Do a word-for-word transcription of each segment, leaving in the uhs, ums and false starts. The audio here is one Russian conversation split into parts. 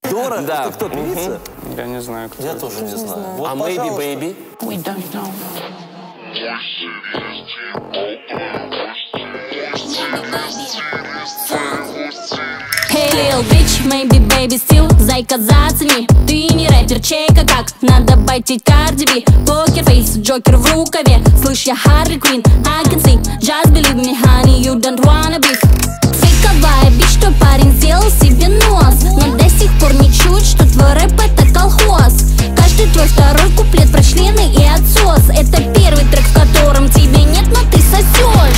Дора? Да. Это кто, певица? Я не знаю, кто. Я это. тоже не Не знаю. знаю. Вот, А Maybe пожалуйста. Baby? We don't know. Hey, little bitch, maybe baby still. Зайка, зацени, ты не рэпер, чейка как надо байтить Cardi B. Покерфейс, Джокер в рукаве. Слышь, я Harley Quinn, I can sing. Just believe me, honey, you don't wanna be. Фейковая бич, что парень сделал себе нос, но до сих пор не чуть, что твой рэп это колхоз. Каждый твой второй куплет про члены и отсос. Это первый трек, в котором тебе нет, но ты сосешь.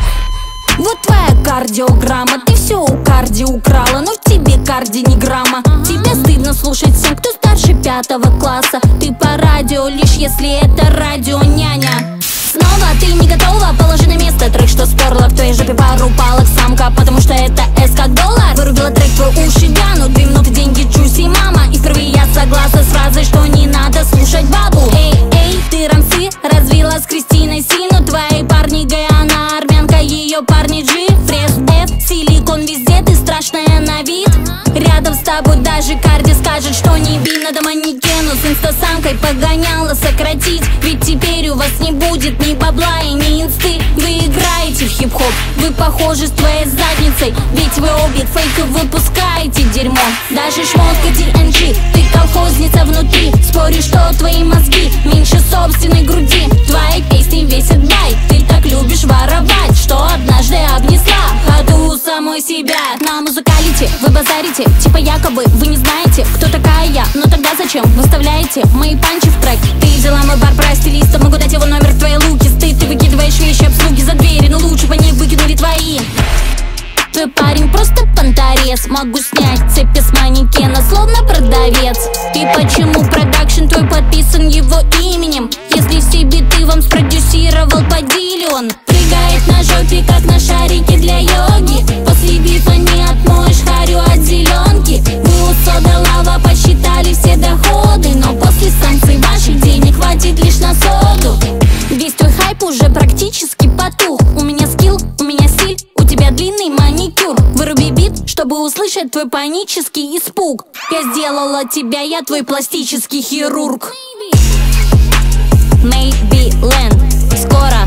Вот твоя кардиограмма, ты все у карди украла, но в тебе карди ни грамма. Тебе стыдно слушать всем, кто старше пятого класса. Ты по радио, лишь если это радио няня. Снова ты не готова, положи на место трек, что сперла в твоей жопе пару палок самка, потому что это S как доллар. Вырубила трек, твой уши вянут, две минуты, деньги, джуси, мама. И впервые я согласна с фразой, что не надо слушать бабу. Эй, эй, ты рамсы развила с Кристиной Сину. Твои парни гей, она армянка, ее парни G. Фреш F, силикон везде, ты страшная на вид. Рядом с тобой даже Карди скажет, что не би. Надо манекену с инстасамкой погоняла сократить. Ведь теперь у вас не будет ни бабла и ни инсты. Вы играете в хип-хоп, вы похожи с твоей задницей. Ведь вы обе фейков выпускаете дерьмо. Даже шмотка ти эн джи, ты колхозница внутри. Спорю, что твои мозги меньше собственной груди. Твои песни весят бай, ты так любишь воровать, что однажды обнесла ходу самой себя. На музыкалите вы базарите, типа якобы вы не знаете, кто такая я. Но тогда зачем выставляете мои панчи в трек? Ты взяла мой бар про стилиста, могу дать его номер в твоей луки. Стыд, ты выкидываешь вещи обслуги за двери, но лучше бы они выкинули твои. Твой парень просто понторез. Могу снять цепи с манекена, словно продавец. И почему продакшн твой подписан его именем? Если все биты вам спродюсировал Падильон. Прыгает на жопе, как на шарике для йоги. После бита не отмоешь харю от зеленки. Вы у Сода Лава посчитали все доходы, но после санкций ваших денег хватит лишь на соду. Весь твой хайп уже практически потух. У меня скилл, у меня стиль, у тебя длинный маникюр. Выруби бит, чтобы услышать твой панический испуг. Я сделала тебя, я твой пластический хирург. Maybe Land, скоро